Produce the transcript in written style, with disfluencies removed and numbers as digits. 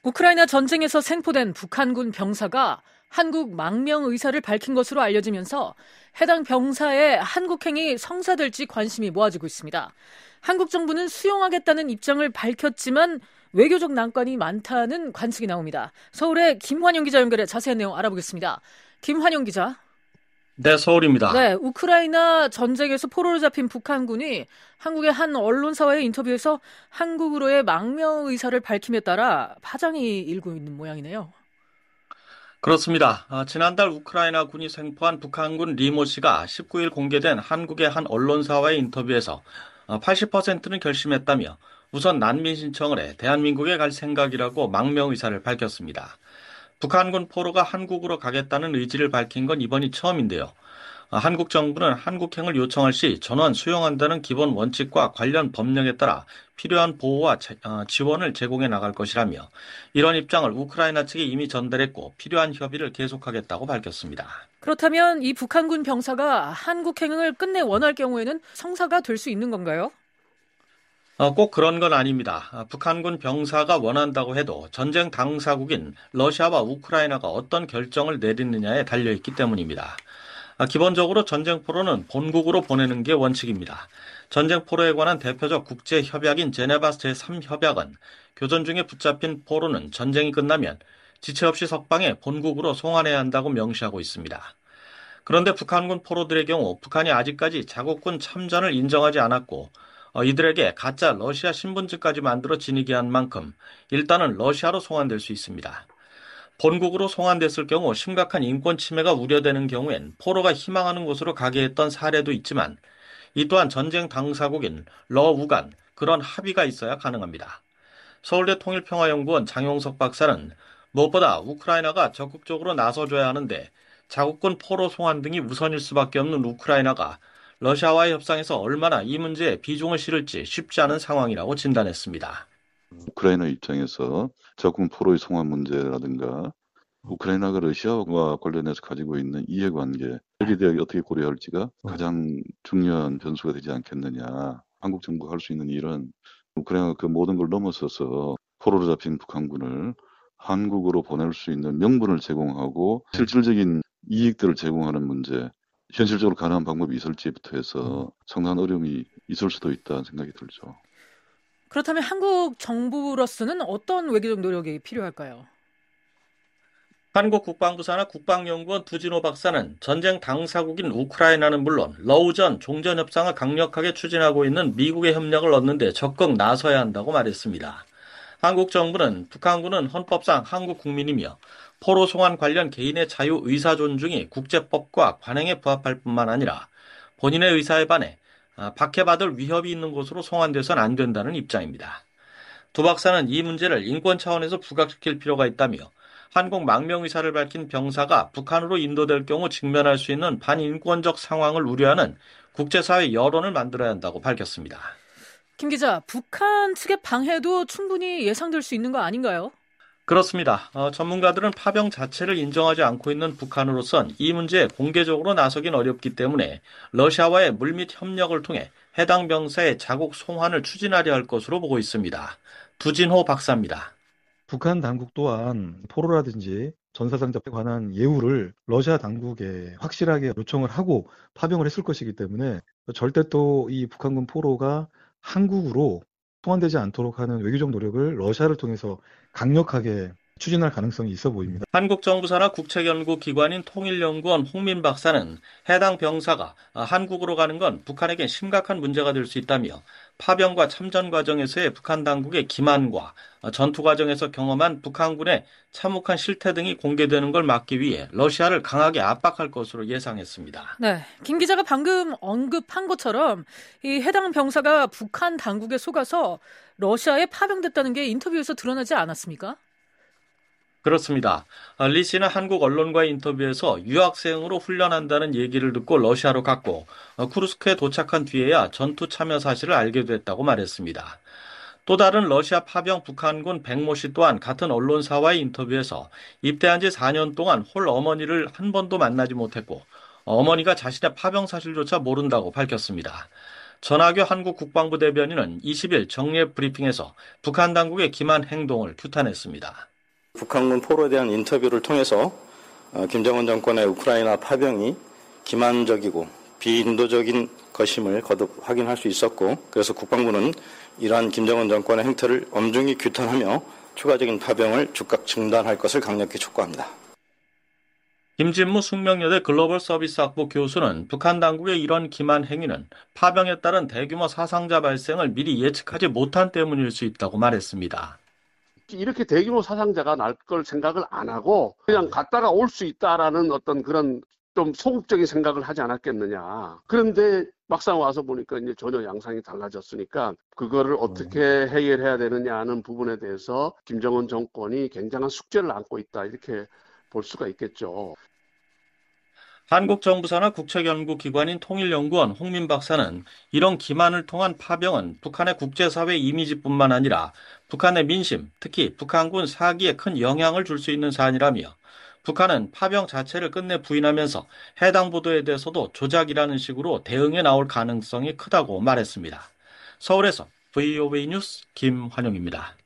우크라이나 전쟁에서 생포된 북한군 병사가 한국 망명 의사를 밝힌 것으로 알려지면서 해당 병사의 한국행이 성사될지 관심이 모아지고 있습니다. 한국 정부는 수용하겠다는 입장을 밝혔지만 외교적 난관이 많다는 관측이 나옵니다. 서울의 김환영 기자 연결해 자세한 내용 알아보겠습니다. 김환영 기자. 네, 서울입니다. 네, 우크라이나 전쟁에서 포로로 잡힌 북한군이 한국의 한 언론사와의 인터뷰에서 한국으로의 망명 의사를 밝힘에 따라 파장이 일고 있는 모양이네요. 그렇습니다. 지난달 우크라이나 군이 생포한 북한군 리모 씨가 19일 공개된 한국의 한 언론사와의 인터뷰에서 80%는 결심했다며 우선 난민 신청을 해 대한민국에 갈 생각이라고 망명 의사를 밝혔습니다. 북한군 포로가 한국으로 가겠다는 의지를 밝힌 건 이번이 처음인데요. 한국 정부는 한국행을 요청할 시 전원 수용한다는 기본 원칙과 관련 법령에 따라 필요한 보호와 지원을 제공해 나갈 것이라며 이런 입장을 우크라이나 측에 이미 전달했고 필요한 협의를 계속하겠다고 밝혔습니다. 그렇다면 이 북한군 병사가 한국행을 끝내 원할 경우에는 성사가 될 수 있는 건가요? 꼭 그런 건 아닙니다. 북한군 병사가 원한다고 해도 전쟁 당사국인 러시아와 우크라이나가 어떤 결정을 내리느냐에 달려있기 때문입니다. 기본적으로 전쟁포로는 본국으로 보내는 게 원칙입니다. 전쟁포로에 관한 대표적 국제협약인 제네바 제3협약은 교전 중에 붙잡힌 포로는 전쟁이 끝나면 지체 없이 석방해 본국으로 송환해야 한다고 명시하고 있습니다. 그런데 북한군 포로들의 경우 북한이 아직까지 자국군 참전을 인정하지 않았고 이들에게 가짜 러시아 신분증까지 만들어 지니게 한 만큼 일단은 러시아로 송환될 수 있습니다. 본국으로 송환됐을 경우 심각한 인권 침해가 우려되는 경우엔 포로가 희망하는 곳으로 가게 했던 사례도 있지만 이 또한 전쟁 당사국인 러우 간 그런 합의가 있어야 가능합니다. 서울대 통일평화연구원 장용석 박사는 무엇보다 우크라이나가 적극적으로 나서줘야 하는데 자국군 포로 송환 등이 우선일 수밖에 없는 우크라이나가 러시아와의 협상에서 얼마나 이 문제에 비중을 실을지 쉽지 않은 상황이라고 진단했습니다. 우크라이나 입장에서 적군 포로의 송환 문제라든가 우크라이나가 러시아와 관련해서 가지고 있는 이해관계, 여기에 대해 어떻게 고려할지가 가장 중요한 변수가 되지 않겠느냐. 한국 정부가 할 수 있는 일은 우크라이나가 그 모든 걸 넘어서서 포로로 잡힌 북한군을 한국으로 보낼 수 있는 명분을 제공하고 실질적인 이익들을 제공하는 문제, 현실적으로 가능한 방법이 있을지부터 해서 상당한 어려움이 있을 수도 있다는 생각이 들죠. 그렇다면 한국 정부로서는 어떤 외교적 노력이 필요할까요? 한국 국방부 산하 국방연구원 두진호 박사는 전쟁 당사국인 우크라이나는 물론 러우 전 종전협상을 강력하게 추진하고 있는 미국의 협력을 얻는 데 적극 나서야 한다고 말했습니다. 한국 정부는 북한군은 헌법상 한국 국민이며 포로 송환 관련 개인의 자유 의사 존중이 국제법과 관행에 부합할 뿐만 아니라 본인의 의사에 반해 박해받을 위협이 있는 곳으로 송환돼서는 안 된다는 입장입니다. 두 박사는 이 문제를 인권 차원에서 부각시킬 필요가 있다며 한국 망명 의사를 밝힌 병사가 북한으로 인도될 경우 직면할 수 있는 반인권적 상황을 우려하는 국제사회 여론을 만들어야 한다고 밝혔습니다. 김 기자, 북한 측의 방해도 충분히 예상될 수 있는 거 아닌가요? 그렇습니다. 전문가들은 파병 자체를 인정하지 않고 있는 북한으로선 이 문제에 공개적으로 나서긴 어렵기 때문에 러시아와의 물밑 협력을 통해 해당 병사의 자국 송환을 추진하려 할 것으로 보고 있습니다. 두진호 박사입니다. 북한 당국 또한 포로라든지 전사상자에 관한 예우를 러시아 당국에 확실하게 요청을 하고 파병을 했을 것이기 때문에 절대 또 이 북한군 포로가 한국으로 송환되지 않도록 하는 외교적 노력을 러시아를 통해서 강력하게 추진할 가능성이 있어 보입니다. 한국 정부 산하 국책연구기관인 통일연구원 홍민 박사는 해당 병사가 한국으로 가는 건 북한에게 심각한 문제가 될 수 있다며 파병과 참전 과정에서의 북한 당국의 기만과 전투 과정에서 경험한 북한군의 참혹한 실태 등이 공개되는 걸 막기 위해 러시아를 강하게 압박할 것으로 예상했습니다. 네, 김 기자가 방금 언급한 것처럼 이 해당 병사가 북한 당국에 속아서 러시아에 파병됐다는 게 인터뷰에서 드러나지 않았습니까? 그렇습니다. 리 씨는 한국 언론과의 인터뷰에서 유학생으로 훈련한다는 얘기를 듣고 러시아로 갔고 쿠르스크에 도착한 뒤에야 전투 참여 사실을 알게 됐다고 말했습니다. 또 다른 러시아 파병 북한군 백모 씨 또한 같은 언론사와의 인터뷰에서 입대한 지 4년 동안 홀 어머니를 한 번도 만나지 못했고 어머니가 자신의 파병 사실조차 모른다고 밝혔습니다. 전하교 한국 국방부 대변인은 20일 정례 브리핑에서 북한 당국의 기만 행동을 규탄했습니다. 북한군 포로에 대한 인터뷰를 통해서 김정은 정권의 우크라이나 파병이 기만적이고 비인도적인 것임을 거듭 확인할 수 있었고, 그래서 국방부는 이러한 김정은 정권의 행태를 엄중히 규탄하며 추가적인 파병을 즉각 중단할 것을 강력히 촉구합니다. 김진무 숙명여대 글로벌 서비스학부 교수는 북한 당국의 이런 기만 행위는 파병에 따른 대규모 사상자 발생을 미리 예측하지 못한 때문일 수 있다고 말했습니다. 이렇게 대규모 사상자가 날 걸 생각을 안 하고 그냥 갔다가 올 수 있다라는 어떤 그런 좀 소극적인 생각을 하지 않았겠느냐. 그런데 막상 와서 보니까 이제 전혀 양상이 달라졌으니까 그거를 어떻게 해결해야 되느냐 하는 부분에 대해서 김정은 정권이 굉장한 숙제를 안고 있다, 이렇게 볼 수가 있겠죠. 한국 정부 산하 국책연구기관인 통일연구원 홍민 박사는 이런 기만을 통한 파병은 북한의 국제사회 이미지뿐만 아니라 북한의 민심, 특히 북한군 사기에 큰 영향을 줄 수 있는 사안이라며 북한은 파병 자체를 끝내 부인하면서 해당 보도에 대해서도 조작이라는 식으로 대응해 나올 가능성이 크다고 말했습니다. 서울에서 VOA 뉴스 김환영입니다.